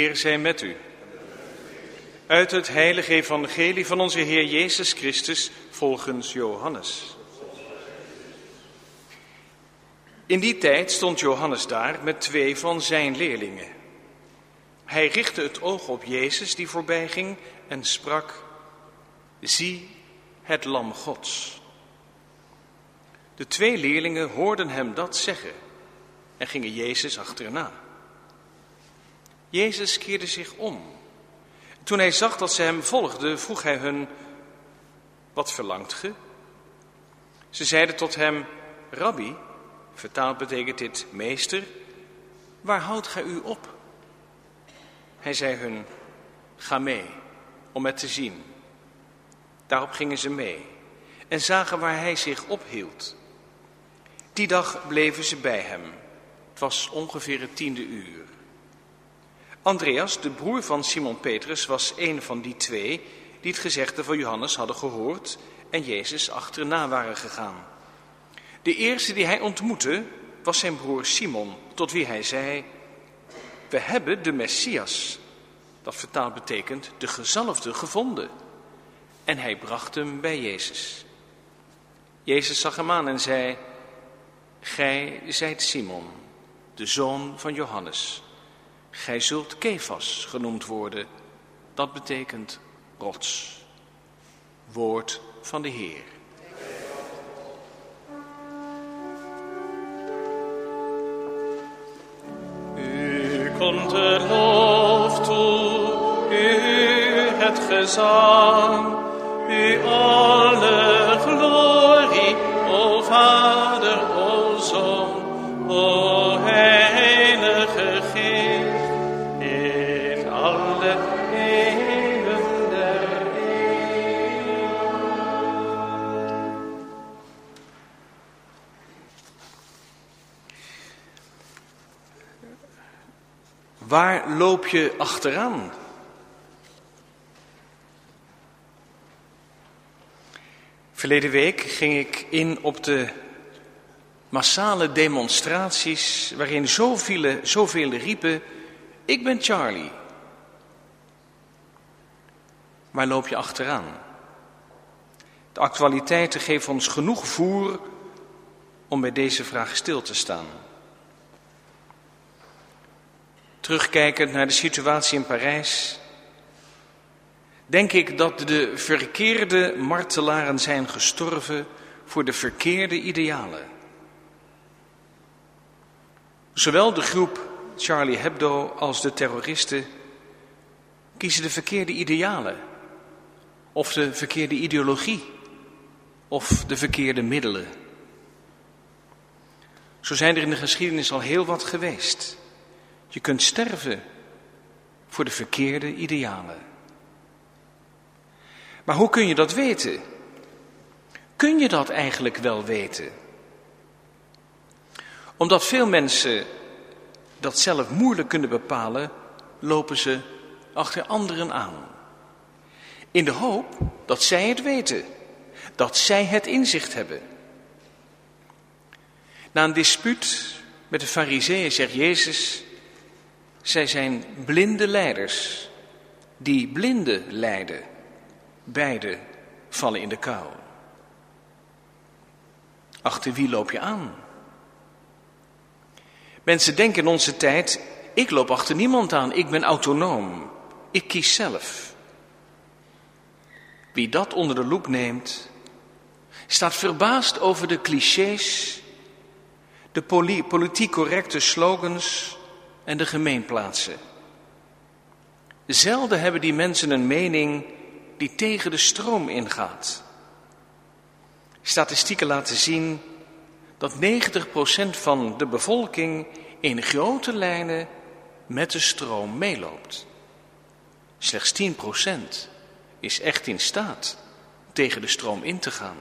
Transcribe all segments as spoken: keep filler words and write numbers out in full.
Heer zij met u. Uit het heilige evangelie van onze Heer Jezus Christus volgens Johannes. In die tijd stond Johannes daar met twee van zijn leerlingen. Hij richtte het oog op Jezus die voorbij ging en sprak: zie het lam Gods. De twee leerlingen hoorden hem dat zeggen en gingen Jezus achterna. Jezus keerde zich om. Toen hij zag dat ze hem volgden, vroeg hij hun: wat verlangt ge? Ze zeiden tot hem: Rabbi, vertaald betekent dit meester, waar houdt gij u op? Hij zei hun: ga mee, om het te zien. Daarop gingen ze mee en zagen waar hij zich ophield. Die dag bleven ze bij hem. Het was ongeveer het tiende uur. Andreas, de broer van Simon Petrus, was een van die twee die het gezegde van Johannes hadden gehoord en Jezus achterna waren gegaan. De eerste die hij ontmoette was zijn broer Simon, tot wie hij zei: we hebben de Messias, dat vertaald betekent de gezalfde, gevonden. En hij bracht hem bij Jezus. Jezus zag hem aan en zei: gij zijt Simon, de zoon van Johannes. Gij zult Kefas genoemd worden, dat betekent rots. Woord van de Heer. U komt de lof toe, u het gezang, u alle glorie, o Vader, o Zoon, o Heilige Geest, in alle eeuwen der eeuwen. Waar loop je achteraan? Verleden week ging ik in op de massale demonstraties waarin zoveel, zoveel riepen: ik ben Charlie. Waar loop je achteraan? De actualiteiten geven ons genoeg voer om bij deze vraag stil te staan. Terugkijkend naar de situatie in Parijs, denk ik dat de verkeerde martelaren zijn gestorven voor de verkeerde idealen. Zowel de groep Charlie Hebdo als de terroristen kiezen de verkeerde idealen, of de verkeerde ideologie, of de verkeerde middelen. Zo zijn er in de geschiedenis al heel wat geweest. Je kunt sterven voor de verkeerde idealen. Maar hoe kun je dat weten? Kun je dat eigenlijk wel weten? Omdat veel mensen dat zelf moeilijk kunnen bepalen, lopen ze achter anderen aan. In de hoop dat zij het weten, dat zij het inzicht hebben. Na een dispuut met de Farizeeën zegt Jezus: zij zijn blinde leiders die blinden leiden. Beide vallen in de kuil. Achter wie loop je aan? Mensen denken in onze tijd: ik loop achter niemand aan, ik ben autonoom, ik kies zelf. Wie dat onder de loep neemt, staat verbaasd over de clichés, de poli- politiek correcte slogans en de gemeenplaatsen. Zelden hebben die mensen een mening die tegen de stroom ingaat. Statistieken laten zien dat negentig procent van de bevolking in grote lijnen met de stroom meeloopt. Slechts tien procent is echt in staat tegen de stroom in te gaan.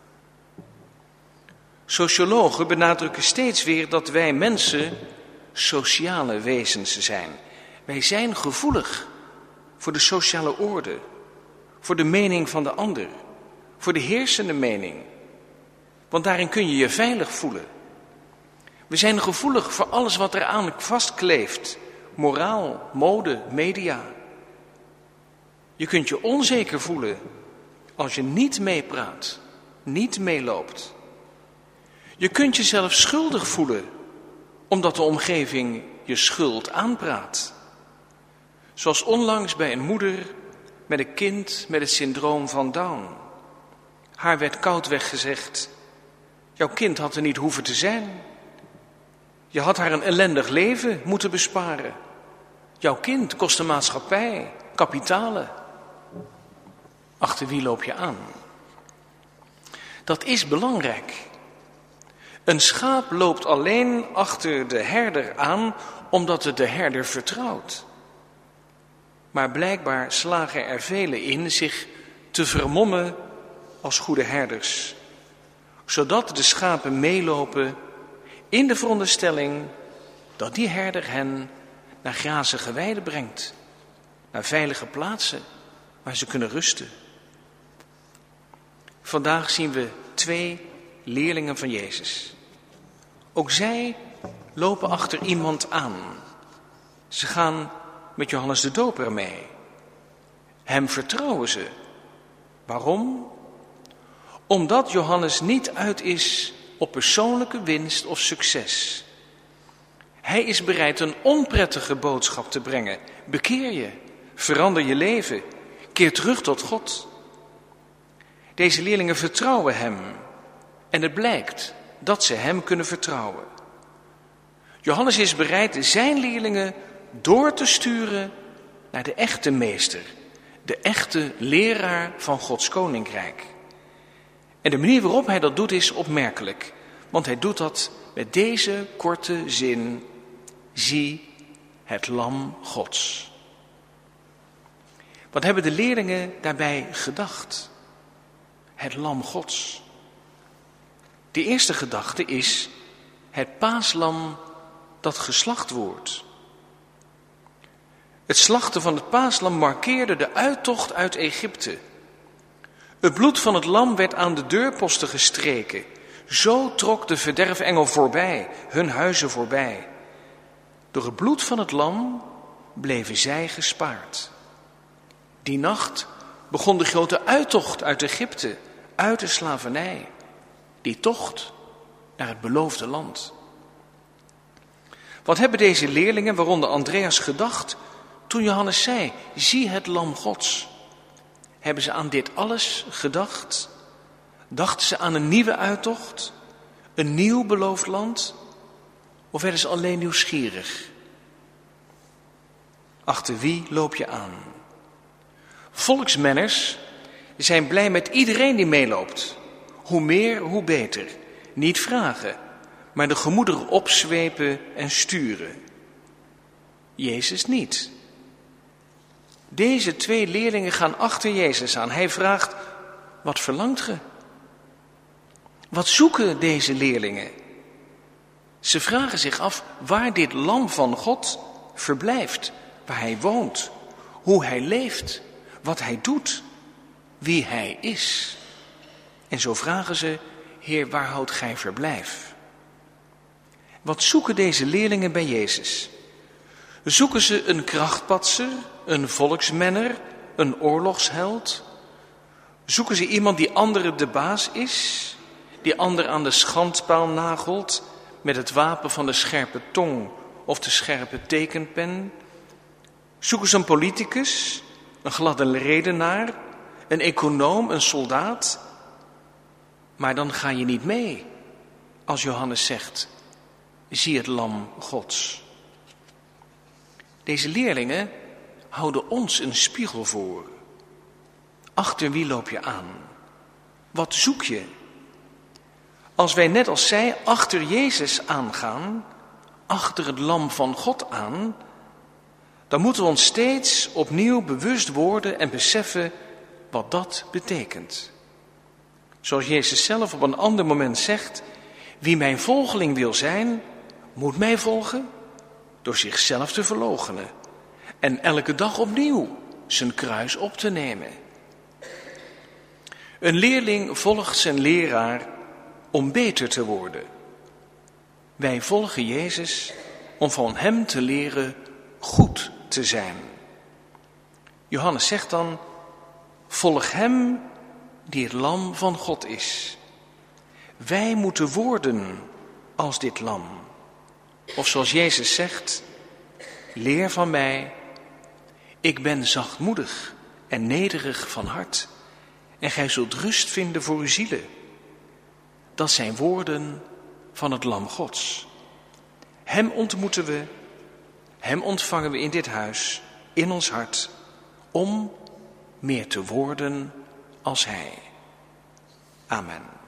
Sociologen benadrukken steeds weer dat wij mensen sociale wezens zijn. Wij zijn gevoelig voor de sociale orde, voor de mening van de ander, voor de heersende mening. Want daarin kun je je veilig voelen. We zijn gevoelig voor alles wat eraan vastkleeft, moraal, mode, media. Je kunt je onzeker voelen als je niet meepraat, niet meeloopt. Je kunt jezelf schuldig voelen omdat de omgeving je schuld aanpraat. Zoals onlangs bij een moeder met een kind met het syndroom van Down. Haar werd koudweg gezegd: jouw kind had er niet hoeven te zijn. Je had haar een ellendig leven moeten besparen. Jouw kind kost de maatschappij, kapitalen. Achter wie loop je aan? Dat is belangrijk. Een schaap loopt alleen achter de herder aan omdat het de herder vertrouwt. Maar blijkbaar slagen er velen in zich te vermommen als goede herders, zodat de schapen meelopen in de veronderstelling dat die herder hen naar grazige weiden brengt, naar veilige plaatsen waar ze kunnen rusten. Vandaag zien we twee leerlingen van Jezus. Ook zij lopen achter iemand aan. Ze gaan met Johannes de Doper mee. Hem vertrouwen ze. Waarom? Omdat Johannes niet uit is op persoonlijke winst of succes. Hij is bereid een onprettige boodschap te brengen. Bekeer je, verander je leven, keer terug tot God. Deze leerlingen vertrouwen hem en het blijkt dat ze hem kunnen vertrouwen. Johannes is bereid zijn leerlingen door te sturen naar de echte meester, de echte leraar van Gods koninkrijk. En de manier waarop hij dat doet is opmerkelijk, want hij doet dat met deze korte zin: zie het lam Gods. Wat hebben de leerlingen daarbij gedacht? Het lam Gods. De eerste gedachte is het paaslam dat geslacht wordt. Het slachten van het paaslam markeerde de uittocht uit Egypte. Het bloed van het lam werd aan de deurposten gestreken. Zo trok de verderfengel voorbij, hun huizen voorbij. Door het bloed van het lam bleven zij gespaard. Die nacht begon de grote uittocht uit Egypte, uit de slavernij. Die tocht naar het beloofde land. Wat hebben deze leerlingen, waaronder Andreas, gedacht toen Johannes zei: zie het lam Gods? Hebben ze aan dit alles gedacht? Dachten ze aan een nieuwe uittocht? Een nieuw beloofd land? Of werden ze alleen nieuwsgierig? Achter wie loop je aan? Volksmenners zijn blij met iedereen die meeloopt. Hoe meer, hoe beter. Niet vragen, maar de gemoederen opzwepen en sturen. Jezus niet. Deze twee leerlingen gaan achter Jezus aan. Hij vraagt: wat verlangt ge? Wat zoeken deze leerlingen? Ze vragen zich af waar dit lam van God verblijft, waar hij woont, hoe hij leeft, wat hij doet, wie hij is. En zo vragen ze: Heer, waar houdt gij verblijf? Wat zoeken deze leerlingen bij Jezus? Zoeken ze een krachtpatser, een volksmenner, een oorlogsheld? Zoeken ze iemand die anderen de baas is, die ander aan de schandpaal nagelt met het wapen van de scherpe tong of de scherpe tekenpen? Zoeken ze een politicus, een gladde redenaar, een econoom, een soldaat? Maar dan ga je niet mee als Johannes zegt: zie het lam Gods. Deze leerlingen houden ons een spiegel voor. Achter wie loop je aan? Wat zoek je? Als wij net als zij achter Jezus aangaan, achter het lam van God aan, dan moeten we ons steeds opnieuw bewust worden en beseffen wat dat betekent. Zoals Jezus zelf op een ander moment zegt: wie mijn volgeling wil zijn, moet mij volgen door zichzelf te verloochenen en elke dag opnieuw zijn kruis op te nemen. Een leerling volgt zijn leraar om beter te worden. Wij volgen Jezus om van hem te leren goed te zijn. Johannes zegt dan, volg hem die het lam van God is. Wij moeten worden als dit lam. Of zoals Jezus zegt, leer van mij, ik ben zachtmoedig en nederig van hart, en gij zult rust vinden voor uw zielen. Dat zijn woorden van het lam Gods. Hem ontmoeten we, hem ontvangen we in dit huis, in ons hart, om meer te worden als hij. Amen.